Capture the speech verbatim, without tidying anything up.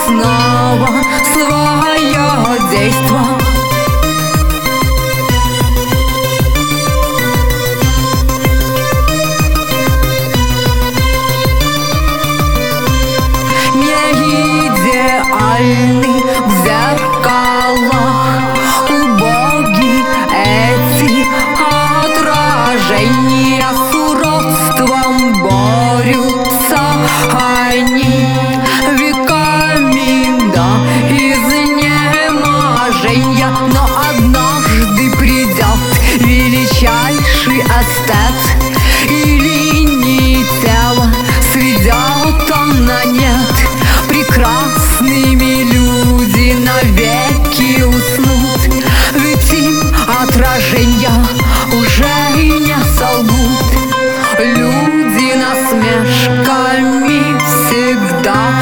снова свое действо. Не идеальны в зеркалах убоги эти отражения, с уродством борются они веками до изнеможения. Но однажды придет величайший эстет, и линии тела сведет он на нет. Прекрасными люди навеки уснут, ведь им отражения уже и не солгут. Люди насмешками всегда